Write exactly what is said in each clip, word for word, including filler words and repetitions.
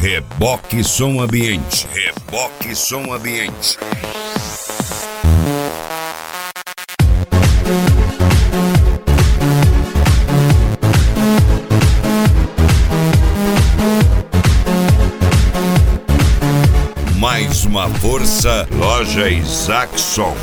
Reboque Som Ambiente. Reboque Som Ambiente. Mais uma força, Loja Isaac Som.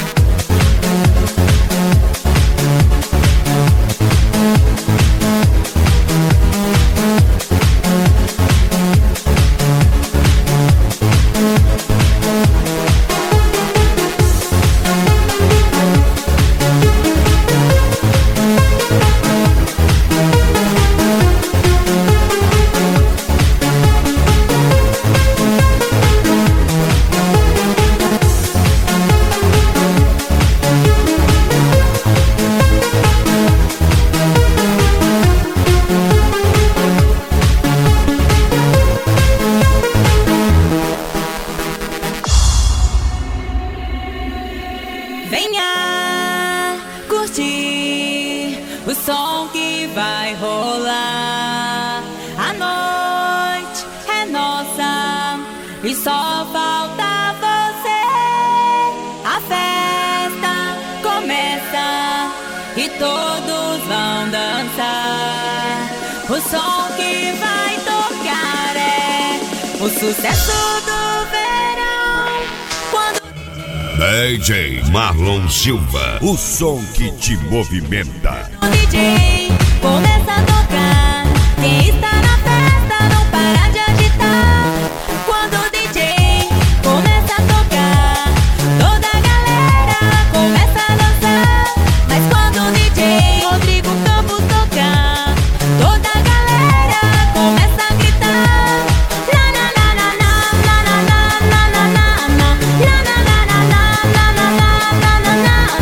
Venha curtir o som que vai rolar. A noite é nossa e só falta você. A festa começa e todos vão dançar. O som que vai tocar é o sucesso do verão. Quando D J Marlon Silva, o som que te movimenta. o D J começa a tocar, quem está na festa não para de agitar. Quando o D J começa a tocar, toda a galera começa a dançar. Mas quando o D J Rodrigo Campos tocar, toda a galera começa a gritar. Na na na na na na na na na na na na na na na na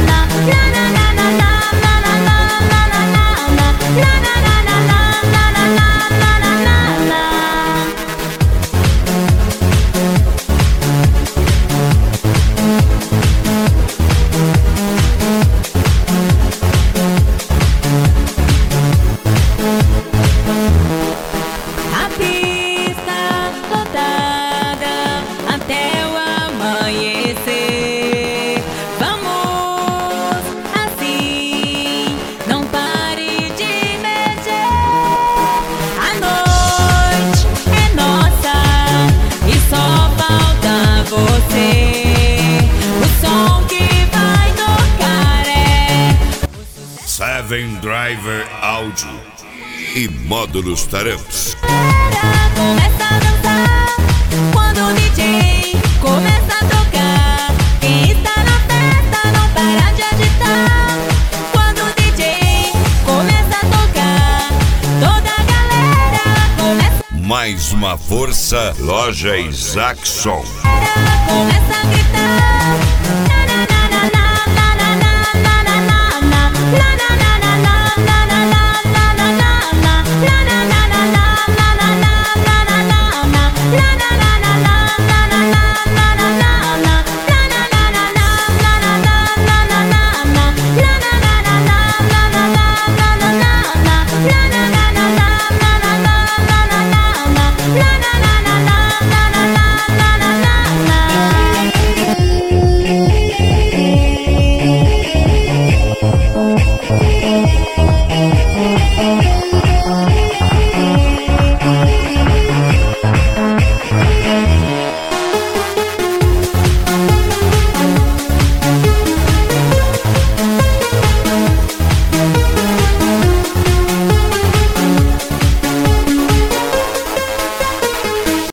A pista lotada até o amanhecer. Vamos assim, não pare de mexer. A noite é nossa e só falta você. O som que vai tocar é Seven Driver Audio e Módulos Taramps. Começa a dançar quando o D J começa a tocar. Quem está na festa não para de agitar. Quando o D J começa a tocar, toda a galera começa, Mais uma força, Loja Isaac Som. começa a gritar.